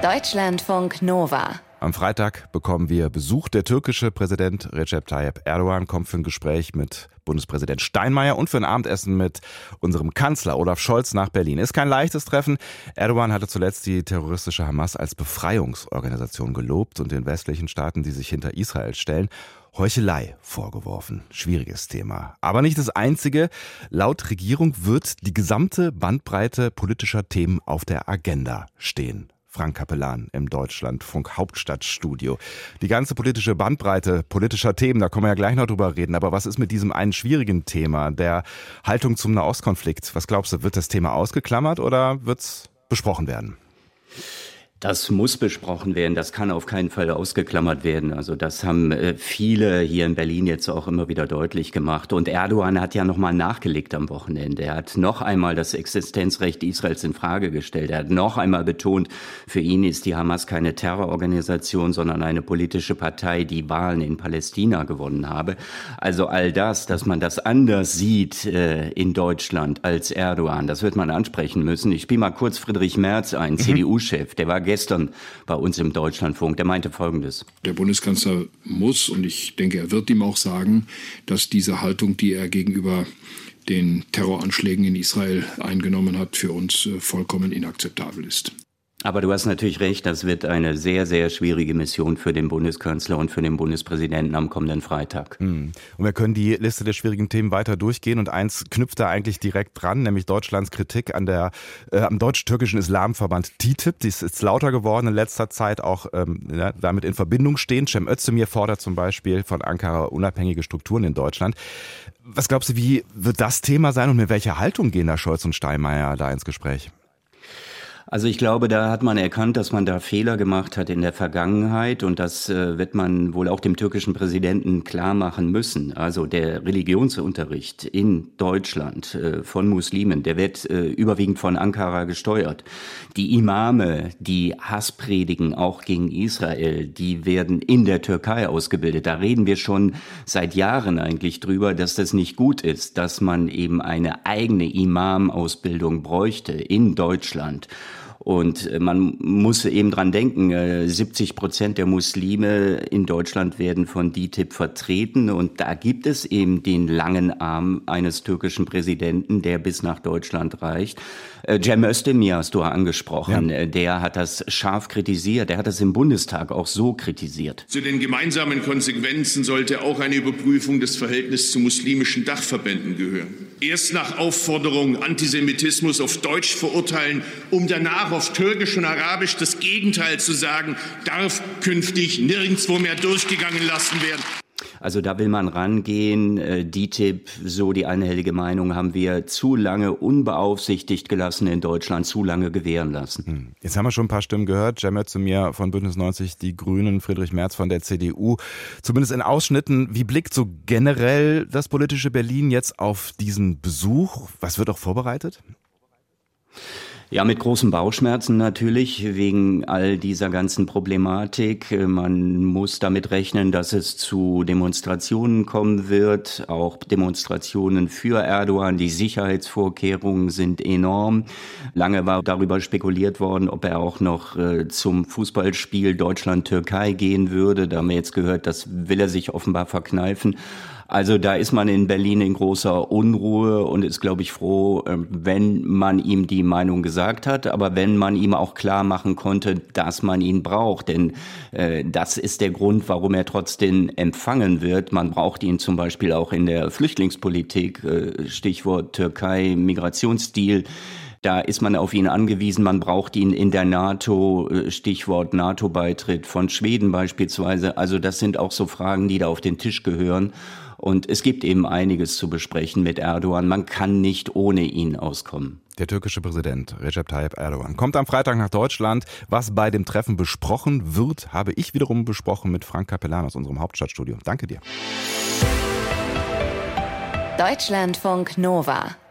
Deutschlandfunk Nova. Am Freitag bekommen wir Besuch. Der türkische Präsident Recep Tayyip Erdogan kommt für ein Gespräch mit Bundespräsident Steinmeier und für ein Abendessen mit unserem Kanzler Olaf Scholz nach Berlin. Ist kein leichtes Treffen. Erdogan hatte zuletzt die terroristische Hamas als Befreiungsorganisation gelobt und den westlichen Staaten, die sich hinter Israel stellen, Heuchelei vorgeworfen. Schwieriges Thema. Aber nicht das einzige. Laut Regierung wird die gesamte Bandbreite politischer Themen auf der Agenda stehen. Frank Capellan im Deutschlandfunk Hauptstadtstudio. Die ganze politische Bandbreite politischer Themen, da können wir ja gleich noch drüber reden. Aber was ist mit diesem einen schwierigen Thema, der Haltung zum Nahostkonflikt? Was glaubst du, wird das Thema ausgeklammert oder wird es besprochen werden? Das muss besprochen werden, das kann auf keinen Fall ausgeklammert werden. Also das haben viele hier in Berlin jetzt auch immer wieder deutlich gemacht. Und Erdogan hat ja nochmal nachgelegt am Wochenende. Er hat noch einmal das Existenzrecht Israels in Frage gestellt. Er hat noch einmal betont, für ihn ist die Hamas keine Terrororganisation, sondern eine politische Partei, die Wahlen in Palästina gewonnen habe. Also all das, dass man das anders sieht in Deutschland als Erdogan, das wird man ansprechen müssen. Ich spiele mal kurz Friedrich Merz ein, CDU-Chef, der war gestern bei uns im Deutschlandfunk, der meinte Folgendes. Der Bundeskanzler muss, und ich denke, er wird ihm auch sagen, dass diese Haltung, die er gegenüber den Terroranschlägen in Israel eingenommen hat, für uns vollkommen inakzeptabel ist. Aber du hast natürlich recht, das wird eine sehr, sehr schwierige Mission für den Bundeskanzler und für den Bundespräsidenten am kommenden Freitag. Und wir können die Liste der schwierigen Themen weiter durchgehen und eins knüpft da eigentlich direkt dran, nämlich Deutschlands Kritik an am deutsch-türkischen Islamverband TİTİB. Die ist jetzt lauter geworden in letzter Zeit, auch damit in Verbindung stehen. Cem Özdemir fordert zum Beispiel von Ankara unabhängige Strukturen in Deutschland. Was glaubst du, wie wird das Thema sein und mit welcher Haltung gehen da Scholz und Steinmeier da ins Gespräch? Also ich glaube, da hat man erkannt, dass man da Fehler gemacht hat in der Vergangenheit und das wird man wohl auch dem türkischen Präsidenten klar machen müssen. Also der Religionsunterricht in Deutschland von Muslimen, der wird überwiegend von Ankara gesteuert. Die Imame, die Hass predigen, auch gegen Israel, die werden in der Türkei ausgebildet. Da reden wir schon seit Jahren eigentlich drüber, dass das nicht gut ist, dass man eben eine eigene Imam-Ausbildung bräuchte in Deutschland. Und man muss eben dran denken, 70% der Muslime in Deutschland werden von DİTİB vertreten. Und da gibt es eben den langen Arm eines türkischen Präsidenten, der bis nach Deutschland reicht. Cem Özdemir hast du angesprochen, ja. Der hat das scharf kritisiert, der hat das im Bundestag auch so kritisiert. Zu den gemeinsamen Konsequenzen sollte auch eine Überprüfung des Verhältnisses zu muslimischen Dachverbänden gehören. Erst nach Aufforderung Antisemitismus auf Deutsch verurteilen, um danach auf Türkisch und Arabisch das Gegenteil zu sagen, darf künftig nirgendwo mehr durchgegangen lassen werden. Also da will man rangehen. DİTİB, so die einhellige Meinung, haben wir zu lange unbeaufsichtigt gelassen in Deutschland, zu lange gewähren lassen. Jetzt haben wir schon ein paar Stimmen gehört. Cem Özdemir von Bündnis 90, die Grünen, Friedrich Merz von der CDU. Zumindest in Ausschnitten. Wie blickt so generell das politische Berlin jetzt auf diesen Besuch? Was wird auch vorbereitet? Ja, mit großen Bauchschmerzen natürlich, wegen all dieser ganzen Problematik. Man muss damit rechnen, dass es zu Demonstrationen kommen wird, auch Demonstrationen für Erdogan. Die Sicherheitsvorkehrungen sind enorm. Lange war darüber spekuliert worden, ob er auch noch zum Fußballspiel Deutschland-Türkei gehen würde. Da haben wir jetzt gehört, das will er sich offenbar verkneifen. Also da ist man in Berlin in großer Unruhe und ist, glaube ich, froh, wenn man ihm die Meinung gesagt hat, aber wenn man ihm auch klar machen konnte, dass man ihn braucht. Denn das ist der Grund, warum er trotzdem empfangen wird. Man braucht ihn zum Beispiel auch in der Flüchtlingspolitik, Stichwort Türkei, Migrationsdeal. Da ist man auf ihn angewiesen, man braucht ihn in der NATO, Stichwort NATO-Beitritt von Schweden beispielsweise. Also das sind auch so Fragen, die da auf den Tisch gehören. Und es gibt eben einiges zu besprechen mit Erdogan. Man kann nicht ohne ihn auskommen. Der türkische Präsident Recep Tayyip Erdogan kommt am Freitag nach Deutschland. Was bei dem Treffen besprochen wird, habe ich wiederum besprochen mit Frank Capellan aus unserem Hauptstadtstudio. Danke dir. Deutschlandfunk Nova